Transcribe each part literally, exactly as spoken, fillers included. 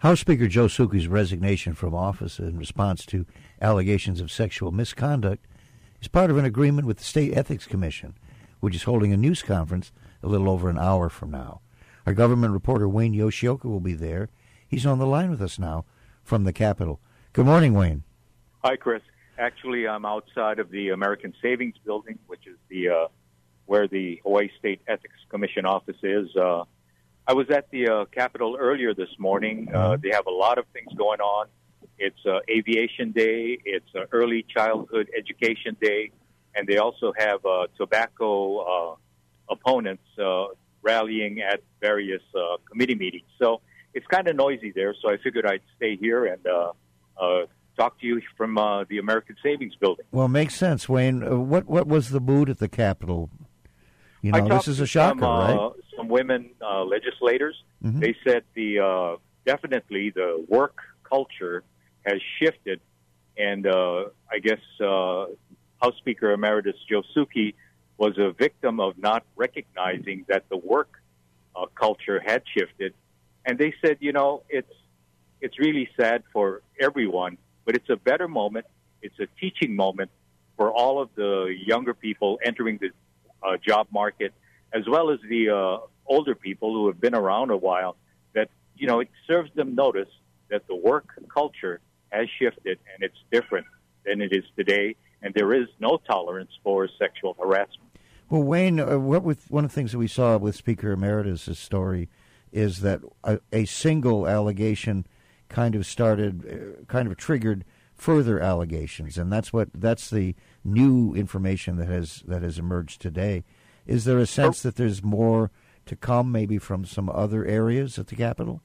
House Speaker Joe Souki's resignation from office in response to allegations of sexual misconduct is part of an agreement with the State Ethics Commission, which is holding a news conference a little over an hour from now. Our government reporter Wayne Yoshioka will be there. He's on the line with us now from the Capitol. Good morning, Wayne. Hi, Chris. Actually, I'm outside of the American Savings Building, which is the uh, where the Hawaii State Ethics Commission office is. Uh, I was at the uh, Capitol earlier this morning. Uh, they have a lot of things going on. It's uh, Aviation Day. It's uh, Early Childhood Education Day. And they also have uh, tobacco uh, opponents uh, rallying at various uh, committee meetings. So it's kind of noisy there, so I figured I'd stay here and uh, uh, talk to you from uh, the American Savings Building. Well, makes sense, Wayne. Uh, what what was the mood at the Capitol? You know, this is a shocker, some, uh, right? Some women uh, legislators, mm-hmm. They said the uh, definitely the work culture has shifted, and uh, I guess uh, House Speaker Emeritus Joe Souki was a victim of not recognizing that the work uh, culture had shifted. And they said, you know, it's it's really sad for everyone, but it's a better moment. It's a teaching moment for all of the younger people entering the uh, job market, as well as the uh, older people who have been around a while, that, you know, it serves them notice that the work culture has shifted and it's different than it is today, and there is no tolerance for sexual harassment. Well, Wayne, uh, what with one of the things that we saw with Speaker Emeritus' story is that a, a single allegation kind of started, uh, kind of triggered further allegations, and that's what that's the new information that has that has emerged today. Is there a sense that there's more to come, maybe from some other areas at the Capitol?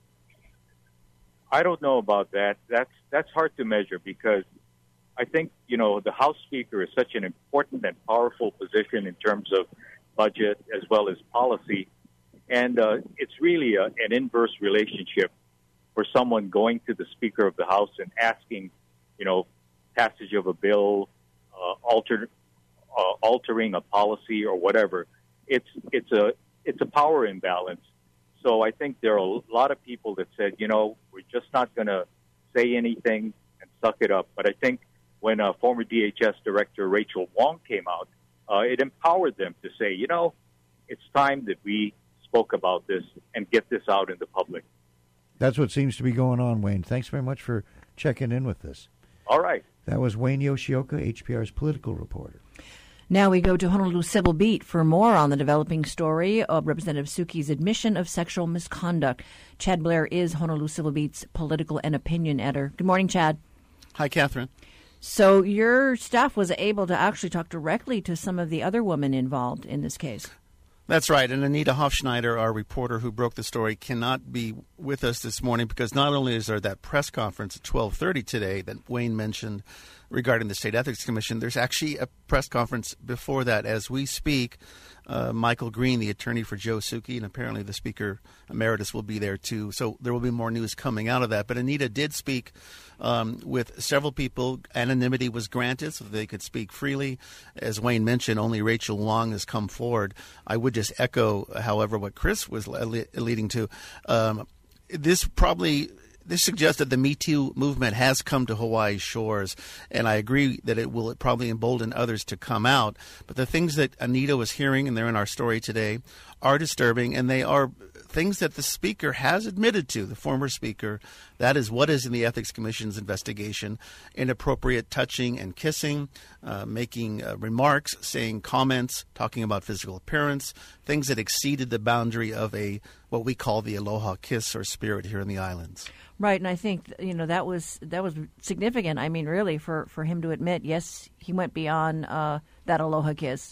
I don't know about that. That's that's hard to measure because I think, you know, the House Speaker is such an important and powerful position in terms of budget as well as policy. And uh, it's really a, an inverse relationship for someone going to the Speaker of the House and asking, you know, passage of a bill, uh, alter, uh, altering a policy or whatever. It's it's a it's a power imbalance. So I think there are a lot of people that said, you know, we're just not going to say anything and suck it up. But I think when uh, former D H S Director Rachel Wong came out, uh, it empowered them to say, you know, it's time that we spoke about this and get this out in the public. That's what seems to be going on, Wayne. Thanks very much for checking in with us. All right. That was Wayne Yoshioka, H P R's political reporter. Now we go to Honolulu Civil Beat for more on the developing story of Representative Souki's admission of sexual misconduct. Chad Blair is Honolulu Civil Beat's political and opinion editor. Good morning, Chad. Hi, Catherine. So your staff was able to actually talk directly to some of the other women involved in this case. That's right. And Anita Hofschneider, our reporter who broke the story, cannot be with us this morning because not only is there that press conference at twelve thirty today that Wayne mentioned regarding the State Ethics Commission, there's actually a press conference before that. As we speak, uh, Michael Green, the attorney for Joe Souki, and apparently the Speaker Emeritus will be there too. So there will be more news coming out of that. But Anita did speak um, with several people. Anonymity was granted so they could speak freely. As Wayne mentioned, only Rachel Wong has come forward. I would just echo, however, what Chris was le- leading to. Um, this probably... This suggests that the Me Too movement has come to Hawaii's shores, and I agree that it will probably embolden others to come out. But the things that Anita was hearing, and they're in our story today, are disturbing, and they are things that the Speaker has admitted to, the former Speaker. That is what is in the Ethics Commission's investigation: inappropriate touching and kissing, uh, making uh, remarks, saying comments, talking about physical appearance, things that exceeded the boundary of a what we call the aloha kiss or spirit here in the islands. Right, and I think, you know, that was that was significant. I mean, really, for, for him to admit, yes, he went beyond uh, that aloha kiss.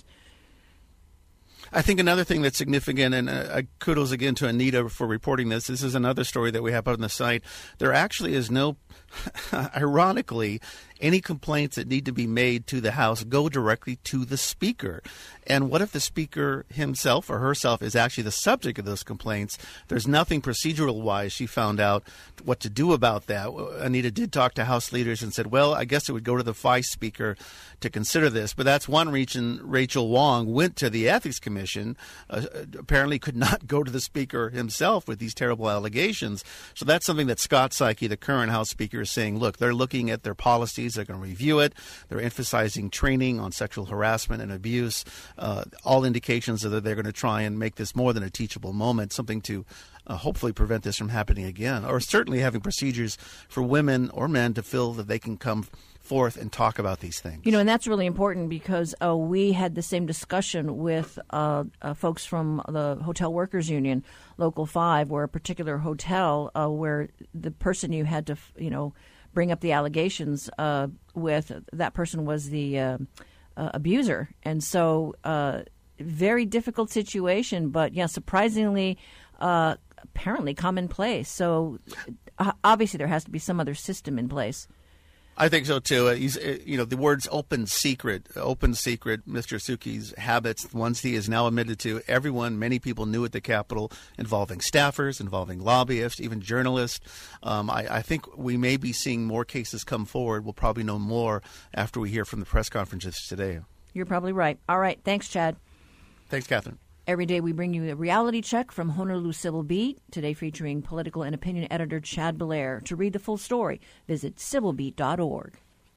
I think another thing that's significant, and uh, kudos again to Anita for reporting this. This is another story that we have on the site. There actually is no, ironically, any complaints that need to be made to the House go directly to the Speaker. And what if the Speaker himself or herself is actually the subject of those complaints? There's nothing procedural-wise she found out what to do about that. Anita did talk to House leaders and said, well, I guess it would go to the Vice Speaker to consider this. But that's one reason Rachel Wong went to the Ethics Commission, uh, apparently could not go to the Speaker himself with these terrible allegations. So that's something that Scott Saiki, the current House Speaker, is saying, look, they're looking at their policies, they're going to review it, they're emphasizing training on sexual harassment and abuse, uh, all indications are that they're going to try and make this more than a teachable moment, something to Uh, hopefully prevent this from happening again, or certainly having procedures for women or men to feel that they can come forth and talk about these things. You know, and that's really important because uh, we had the same discussion with uh, uh, folks from the Hotel Workers Union, Local five, where a particular hotel uh, where the person you had to, you know, bring up the allegations uh, with, that person was the uh, uh, abuser. And so uh, very difficult situation, but, yeah, surprisingly uh, apparently commonplace. So uh, obviously there has to be some other system in place. I think so, too. Uh, he's, uh, you know, the words open secret, open secret, Mister Suki's habits, ones he is now admitted to. Everyone, many people knew at the Capitol, involving staffers, involving lobbyists, even journalists. Um, I, I think we may be seeing more cases come forward. We'll probably know more after we hear from the press conferences today. You're probably right. All right. Thanks, Chad. Thanks, Catherine. Every day we bring you a reality check from Honolulu Civil Beat, today featuring political and opinion editor Chad Blair. To read the full story, visit civil beat dot org.